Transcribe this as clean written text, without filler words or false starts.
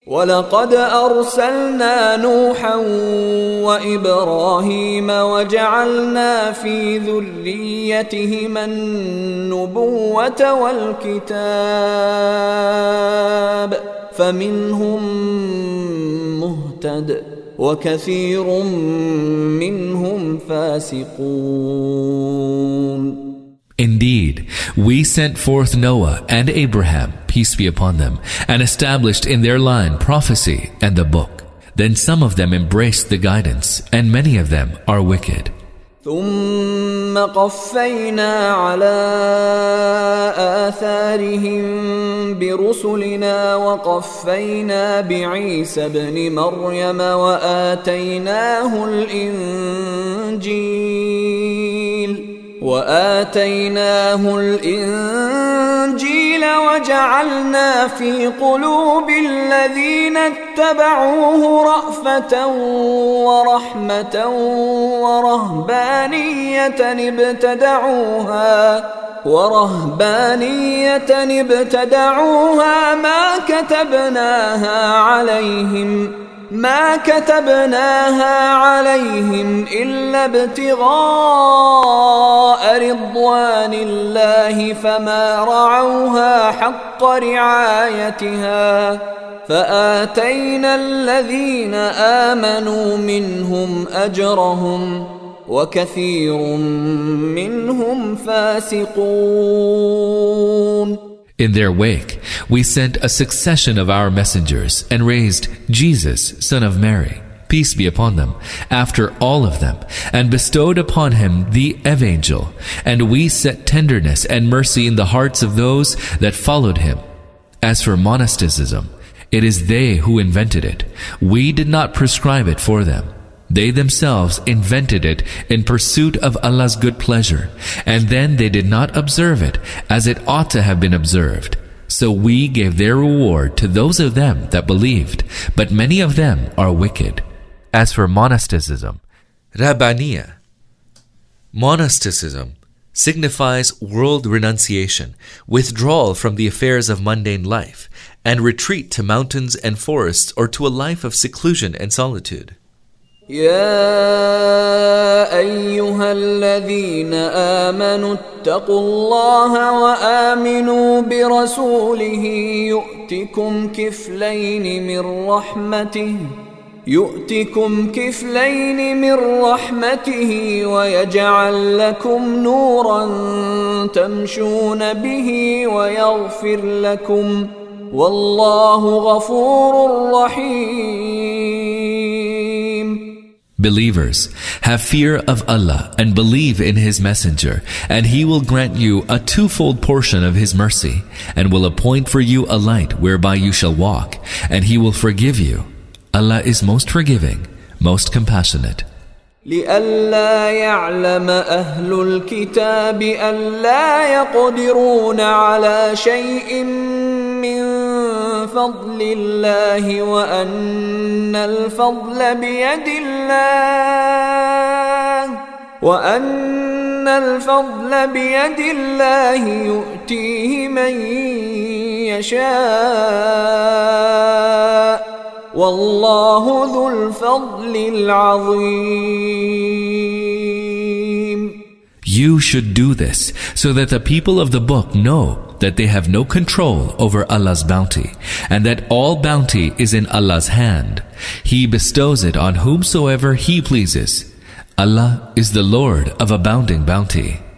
ولقد أرسلنا نوحا وإبراهيم وجعلنا في ذريتهما النبوة والكتاب فمنهم مهتد وكثير منهم فاسقون. Indeed, we sent forth Noah and Abraham, peace be upon them, and established in their line prophecy and the book. Then some of them embraced the guidance, and many of them are wicked. ثم قفينا على آثارهم برسلنا وقفينا بعيسى ابن مريم وآتيناه الإنجيل وجعلنا في قلوب الذين اتبعوه رأفة ورحمة ورهبانية ابتدعوها ما كتبناها عليهم إلا ابتغاء رضوان الله فما رعوها حق رعايتها فآتينا الذين آمنوا منهم أجرهم وكثير منهم فاسقون. In their wake, we sent a succession of our messengers and raised Jesus, son of Mary, peace be upon them, after all of them, and bestowed upon him the evangel. And we set tenderness and mercy in the hearts of those that followed him. As for monasticism, it is they who invented it. We did not prescribe it for them. They themselves invented it in pursuit of Allah's good pleasure, and then they did not observe it as it ought to have been observed. So we gave their reward to those of them that believed, but many of them are wicked. As for monasticism, Rabbaniya, monasticism signifies world renunciation, withdrawal from the affairs of mundane life, and retreat to mountains and forests or to a life of seclusion and solitude. يا أيها الذين آمنوا اتقوا الله وآمنوا برسوله يؤتكم كفلين من رحمته ويجعل لكم نورا تمشون به ويغفر لكم والله غفور رحيم. Believers, have fear of Allah and believe in His Messenger, and He will grant you a twofold portion of His mercy, and will appoint for you a light whereby you shall walk, and He will forgive you. Allah is most forgiving, most compassionate. لئلا يعلم أهل الكتاب ألا يقدرون على شيء من فضل الله وأن الفضل بيد الله يؤتيه من يشاء والله ذو الفضل العظيم. You should do this so that the people of the book know that they have no control over Allah's bounty, and that all bounty is in Allah's hand. He bestows it on whomsoever He pleases. Allah is the Lord of abounding bounty.